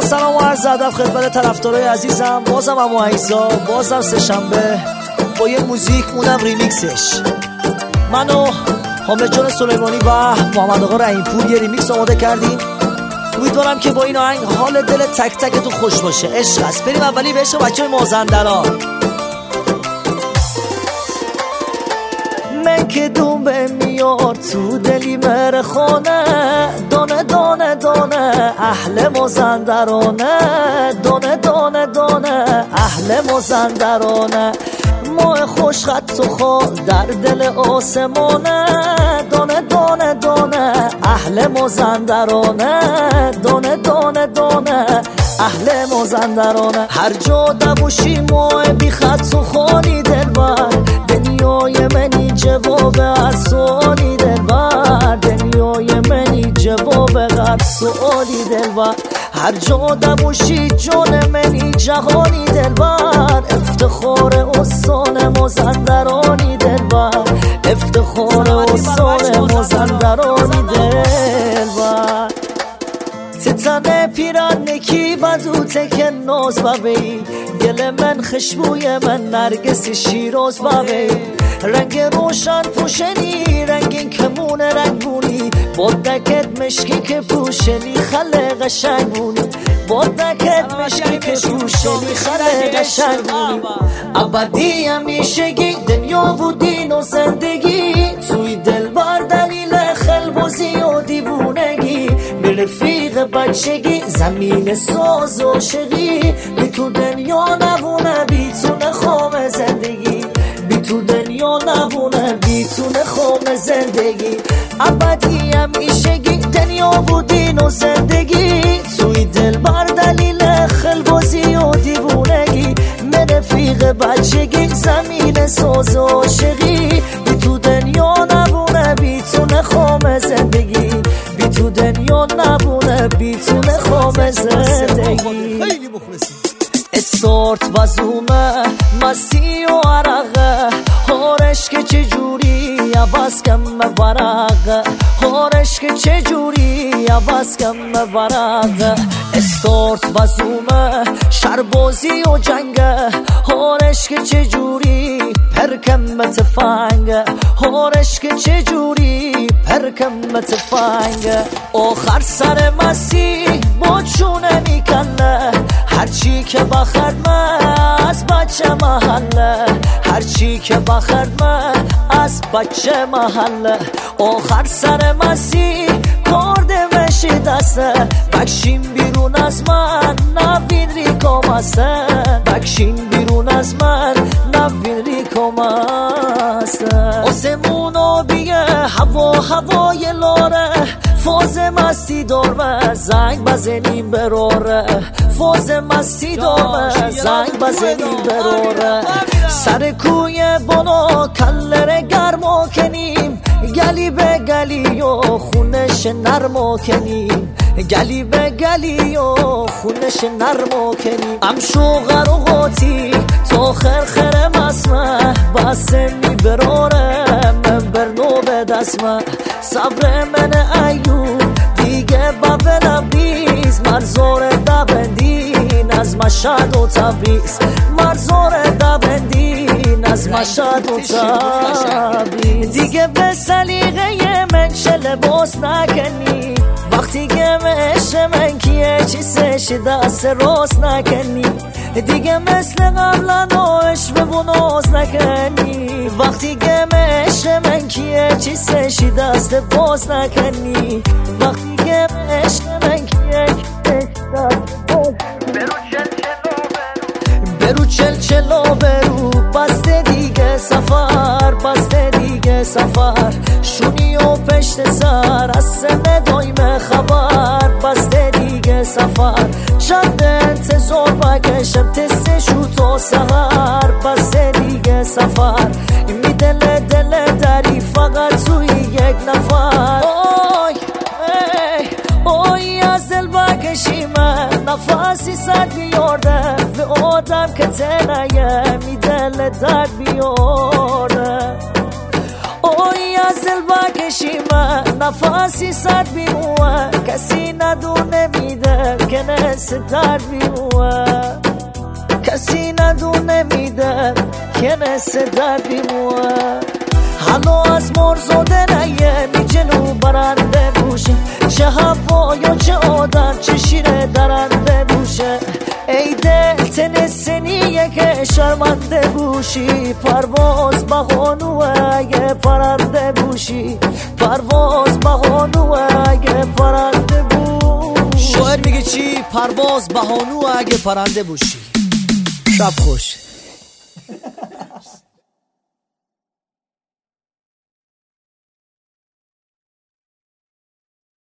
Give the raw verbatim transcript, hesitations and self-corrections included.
سلام و عرض ادب خدمت طرفدارای عزیزم. بازم عمو عیسا، بازم سه شنبه با یه موزیک، اونم ریمیکسش. من و حامد جان سلیمانی و محمد آقا رحیم‌پور یه ریمیکس آماده کردیم. امیدوارم که با این آهنگ حال دل تک تکتون خوش باشه. عشق است. بریم اولی به عشق بچه‌های مازندران. من که دومه میار تو دلی مر خانه، دانه دانه دانه اهل مازندرانه، دانه دانه دانه اهل مازندرانه. ماه خوش خط و خال در دل آسمانه، دانه دانه دانه اهل مازندرانه، دانه دانه دانه اهل مازندرانه. هر جا دبوشی ماه بی خط و خالی دلبر، دنیای منی جواب هر سوالی دلبر، دنیای منی جواب هر سوالی دلبر. هر جا دبوشی جان منی جهانی دلبر، افتخار استان مازندرانی دلبر، افتخار استان مازندرانی دلبر. تتنه پیران نکی بدو تک ناز ببی، گل من خشبوی من نرگس شیراز ببی. رنگ روشن پوشنی رنگین کمون رنگونی، با دکت مشکی که پوشنی خله قشنگونی، با دکت مشکی که پوشنی خله قشنگونی. ابدی همیشگی دنیا بودین و زندگی، توی دل بر دلیل خلبازی و دیوونگی. به رفیق بچگی زمین ساز و شقی، بی تو دنیا نبونه بی تو نخوام زندگی، بی تو دنیا نبونه بی تو نخوام زندگی. ابدی همیشگی دنیا بودین و زندگی، توی دل بر دلیل خلبازی و دیوونگی. من رفیق بچگی زمین ساز و شقی، بی تو دنیا نبونه بی تو نخوام زندگی، بی تو دنیا نبونه بی تو نخوام زندگی. خیلی مخلصی. استارت وزومه مسی و عرقه، هارش که چجوری عوض کم ورقه، هارش که چجوری عوض کم ورقه. استارت وزومه شربازی و جنگه، هارش که چجوری پرکم تفنگه، هارش که چجوری پرکم تفنگه. آخر سر مسی با چونه میکنه، هرچی که بخرد من از بچه محله، هرچی که بخرد من از بچه محله. آخر سر مسی کرده مشی دسته، بکشین بیرون از من نبین ریکام هستن، بکشین بیرون از من نبین ریکام هستن. آسمون آبیه هوا هوای لاره، فاز مستی دارمه زنگ بزنیم براره، فاز مستی دارمه زنگ بزنیم براره. سر کوی بالا کلر گرما کنیم، گلی به گلی و خونش نرما کنیم، گلی به گلی و خونش نرما کنیم. ام شوغر و قاطی تا خرخر مسمه، بسه می براره من برنو به دستمه. صبر من ایوب دیگه ببنم بیز، مرزار دبندین از مشهد و تبریز، مرزار دبندین از مشهد و تبریز. دیگه به سلیقه من چه لباس نکنی، وقتی که عشق من کیه چیزش دست راست نکنی. دیگه مثل قبلا عشق به ناز نکنی، وقتی که عشق من کیه چیزش دست باز نکنی، وقتی که عشق من کیه دست باز. برو چل چلا برو بسته دیگه سفر، بسته دیگه سفر. شونی و پشت سر از سن دایم خبر، بسته دیگه سفر. چند انتظار بکشم تستشو تا سهر، بسته دیگه سفر. می دل دل دری فقط توی یک نفر. آی ای آی از دل بکشی من نفسی سر بیارده، به آدم که تنیه می دل درد بیارده. آی از دل بکشی من نفسی سرد بیموه کسی ندونه میده که نسه درد بیموه کسی ندونه میده که نسه درد بیموه حالا از مرزاده نیه می جلو برنده بوشه چه هوا یا چه آدم چه شیر درنده بوشه ای دل تنسنیه که شرمنده بوشی پرواز بهانوه اگه پرنده بوشی پرواز بهانوه اگه پرنده بوشی شاعر میگه چی؟ پرواز بهانوه اگه پرنده بوشی. شب خوش.